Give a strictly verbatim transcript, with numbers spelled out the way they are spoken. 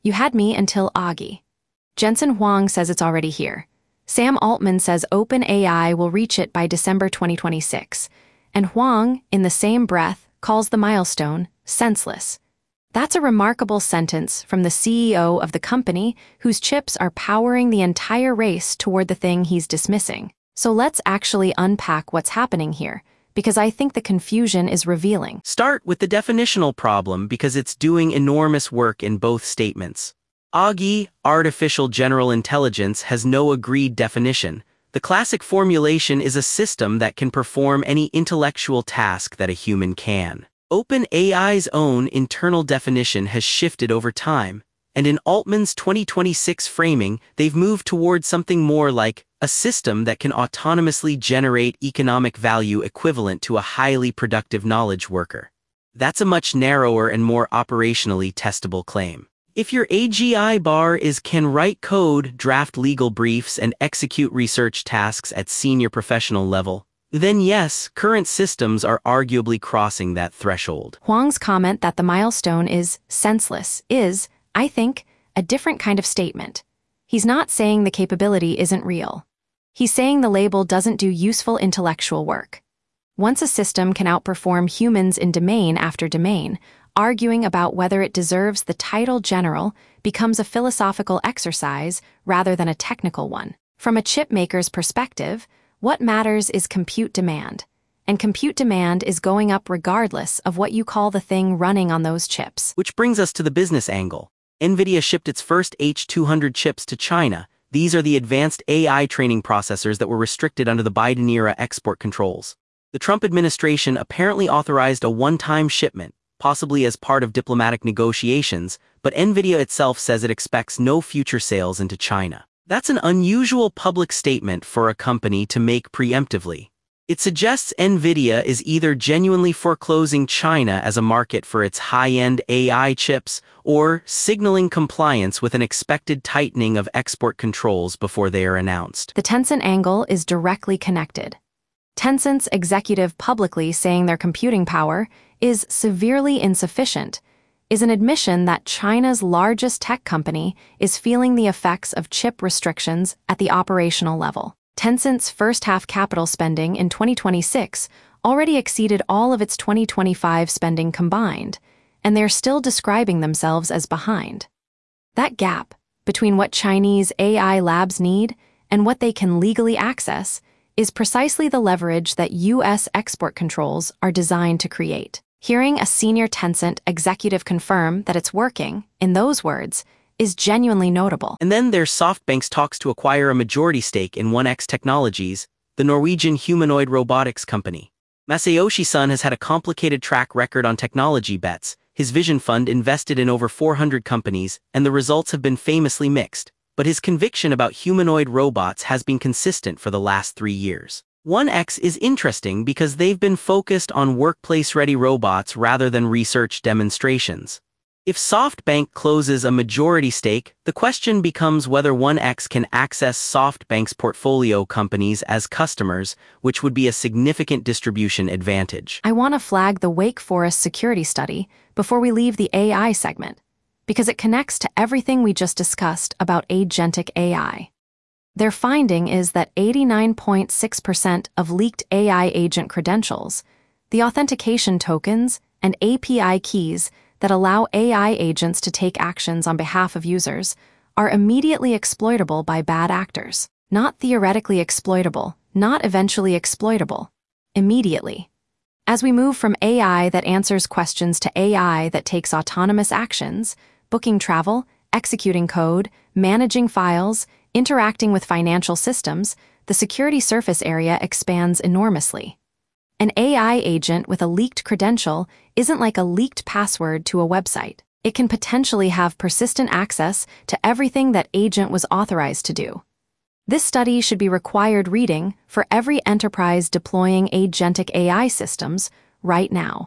You had me until Augie. Jensen Huang says it's already here. Sam Altman says OpenAI will reach it by December twenty twenty-six. And Huang, in the same breath, calls the milestone senseless. That's a remarkable sentence from the C E O of the company whose chips are powering the entire race toward the thing he's dismissing. So let's actually unpack what's happening here, because I think the confusion is revealing. Start with the definitional problem because it's doing enormous work in both statements. Augie, artificial general intelligence, has no agreed definition. The classic formulation is a system that can perform any intellectual task that a human can. OpenAI's own internal definition has shifted over time, and in Altman's twenty twenty-six framing, they've moved toward something more like a system that can autonomously generate economic value equivalent to a highly productive knowledge worker. That's a much narrower and more operationally testable claim. If your A G I bar is can write code, draft legal briefs, and execute research tasks at senior professional level, then yes, current systems are arguably crossing that threshold. Huang's comment that the milestone is senseless is, I think, a different kind of statement. He's not saying the capability isn't real. He's saying the label doesn't do useful intellectual work. Once a system can outperform humans in domain after domain, arguing about whether it deserves the title general becomes a philosophical exercise rather than a technical one. From a chip maker's perspective, what matters is compute demand, and compute demand is going up regardless of what you call the thing running on those chips. Which brings us to the business angle. NVIDIA shipped its first H two hundred chips to China. These are the advanced A I training processors that were restricted under the Biden-era export controls. The Trump administration apparently authorized a one-time shipment, possibly as part of diplomatic negotiations, but NVIDIA itself says it expects no future sales into China. That's an unusual public statement for a company to make preemptively. It suggests NVIDIA is either genuinely foreclosing China as a market for its high-end A I chips or signaling compliance with an expected tightening of export controls before they are announced. The Tencent angle is directly connected. Tencent's executive publicly saying their computing power is severely insufficient is an admission that China's largest tech company is feeling the effects of chip restrictions at the operational level. Tencent's first-half capital spending in twenty twenty-six already exceeded all of its twenty twenty-five spending combined, and they're still describing themselves as behind. That gap between what Chinese A I labs need and what they can legally access is precisely the leverage that U S export controls are designed to create. Hearing a senior Tencent executive confirm that it's working, in those words, is genuinely notable. And then there's SoftBank's talks to acquire a majority stake in one X Technologies, the Norwegian humanoid robotics company. Masayoshi Son has had a complicated track record on technology bets. His Vision Fund invested in over four hundred companies, and the results have been famously mixed. But his conviction about humanoid robots has been consistent for the last three years. one X is interesting because they've been focused on workplace-ready robots rather than research demonstrations. If SoftBank closes a majority stake, the question becomes whether one X can access SoftBank's portfolio companies as customers, which would be a significant distribution advantage. I want to flag the Wake Forest security study before we leave the A I segment, because it connects to everything we just discussed about agentic A I. Their finding is that eighty-nine point six percent of leaked A I agent credentials, the authentication tokens, and A P I keys that allow A I agents to take actions on behalf of users, are immediately exploitable by bad actors. Not theoretically exploitable, not eventually exploitable. Immediately. As we move from A I that answers questions to A I that takes autonomous actions, booking travel, executing code, managing files, interacting with financial systems, the security surface area expands enormously. An A I agent with a leaked credential isn't like a leaked password to a website. It can potentially have persistent access to everything that agent was authorized to do. This study should be required reading for every enterprise deploying agentic A I systems right now.